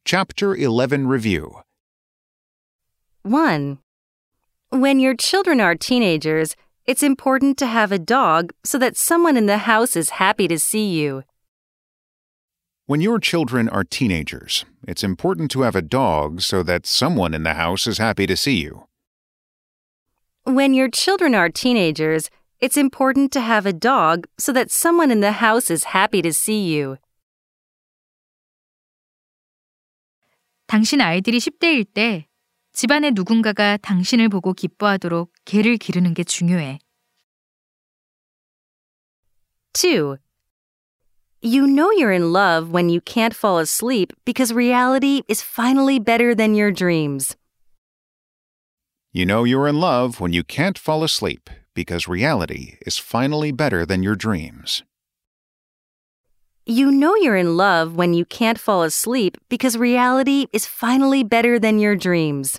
Chapter 11 Review 1. When your children are teenagers, it's important to have a dog so that someone in the house is happy to see you. When your children are teenagers, it's important to have a dog so that someone in the house is happy to see you. When your children are teenagers, it's important to have a dog so that someone in the house is happy to see you. 당신 아이들이 10대일 때 집안의 누군가가 당신을 보고 기뻐하도록 개를 기르는 게 중요해. 2. You know you're in love when you can't fall asleep because reality is finally better than your dreams. You know you're in love when you can't fall asleep because reality is finally better than your dreams. You know you're in love when you can't fall asleep because reality is finally better than your dreams.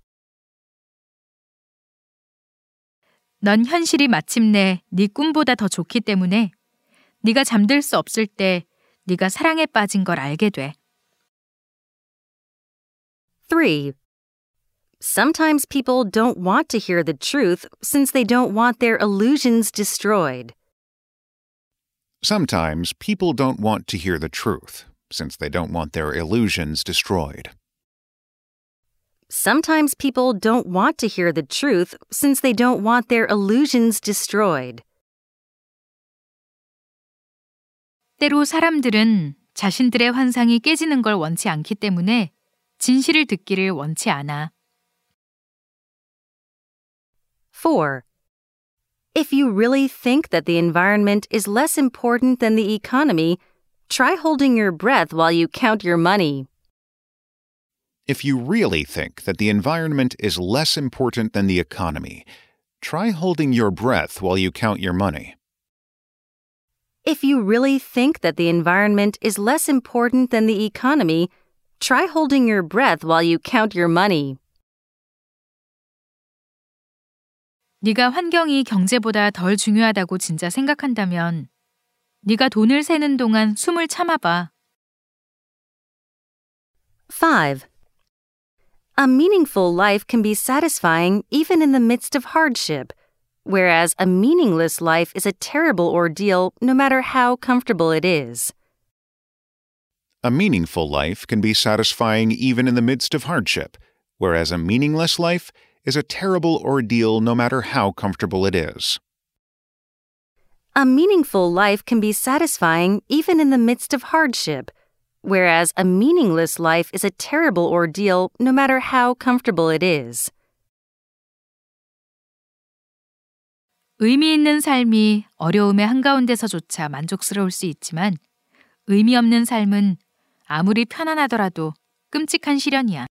넌 현실이 마침내 네 꿈보다 더 좋기 때문에 네가 잠들 수 없을 때 네가 사랑에 빠진 걸 알게 돼. 3. Sometimes people don't want to hear the truth since they don't want their illusions destroyed. Sometimes people don't want to hear the truth since they don't want their illusions destroyed. Sometimes people don't want to hear the truth since they don't want their illusions destroyed. 때로 사람들은 자신들의 환상이 깨지는 걸 원치 않기 때문에 진실을 듣기를 원치 않아. 4. If you really think that the environment is less important than the economy, try holding your breath while you count your money. If you really think that the environment is less important than the economy, try holding your breath while you count your money. If you really think that the environment is less important than the economy, try holding your breath while you count your money. 네가 환경이 경제보다 덜 중요하다고 진짜 생각한다면 네가 돈을 세는 동안 숨을 참아봐. 5. A meaningful life can be satisfying even in the midst of hardship, whereas a meaningless life is a terrible ordeal no matter how comfortable it is. A meaningful life can be satisfying even in the midst of hardship, whereas a meaningless life is a terrible ordeal no matter how comfortable it is. A meaningful life can be satisfying even in the midst of hardship, whereas a meaningless life is a terrible ordeal no matter how comfortable it is. 의미 있는 삶이 어려움의 한가운데서조차 만족스러울 수 있지만 의미 없는 삶은 아무리 편안하더라도 끔찍한 시련이야.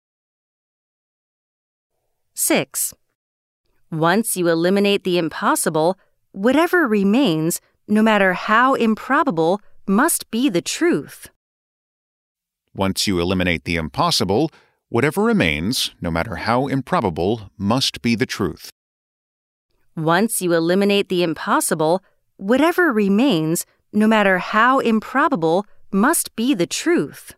6. Once you eliminate the impossible, whatever remains, no matter how improbable, must be the truth. Once you eliminate the impossible, whatever remains, no matter how improbable, must be the truth. Once you eliminate the impossible, whatever remains, no matter how improbable, must be the truth.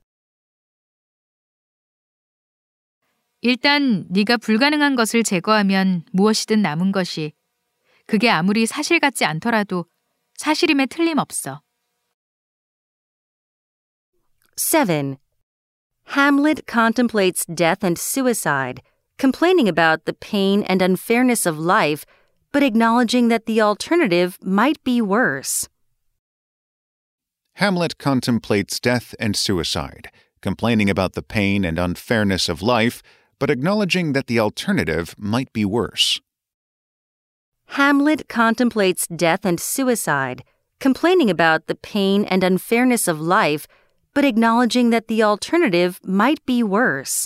일단 네가 불가능한 것을 제거하면 무엇이든 남은 것이 그게 아무리 사실 같지 않더라도 사실임에 틀림없어. 7. Hamlet contemplates death and suicide, complaining about the pain and unfairness of life, but acknowledging that the alternative might be worse. Hamlet contemplates death and suicide, complaining about the pain and unfairness of life, but acknowledging that the alternative might be worse. Hamlet contemplates death and suicide, complaining about the pain and unfairness of life, but acknowledging that the alternative might be worse.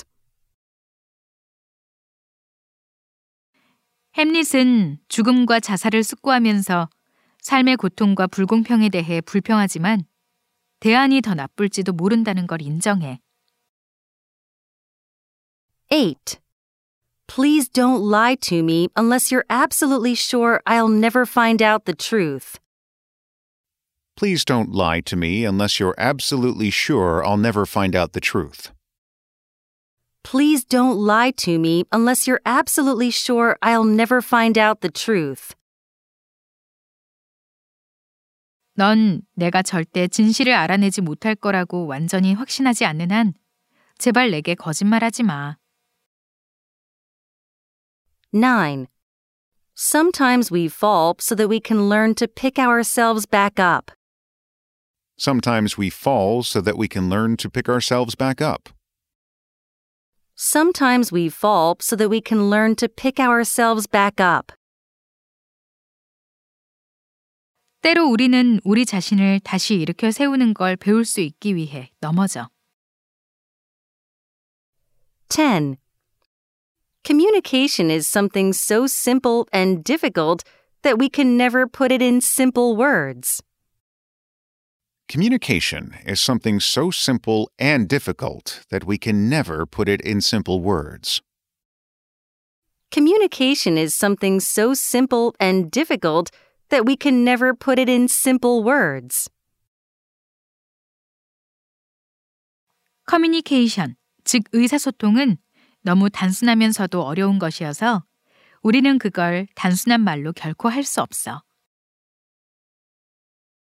햄릿은 죽음과 자살을 숙고하면서 삶의 고통과 불공평에 대해 불평하지만 대안이 더 나쁠지도 모른다는 걸 인정해. 8. Please don't lie to me unless you're absolutely sure I'll never find out the truth. Please don't lie to me unless you're absolutely sure I'll never find out the truth. Please don't lie to me unless you're absolutely sure I'll never find out the truth. 넌 내가 절대 진실을 알아내지 못할 거라고 완전히 확신하지 않는 한 제발 내게 거짓말하지 마. 9. Sometimes we fall so that we can learn to pick ourselves back up. Sometimes we fall so that we can learn to pick ourselves back up. Sometimes we fall so that we can learn to pick ourselves back up. 때로 우리는 우리 자신을 다시 일으켜 세우는 걸 배울 수 있기 위해 넘어져. 10. Communication is something so simple and difficult that we can never put it in simple words. Communication is something so simple and difficult that we can never put it in simple words. Communication is something so simple and difficult that we can never put it in simple words. 커뮤니케이션, 즉 의사소통은 너무 단순하면서도 어려운 것이어서 우리는 그걸 단순한 말로 결코 할 수 없어.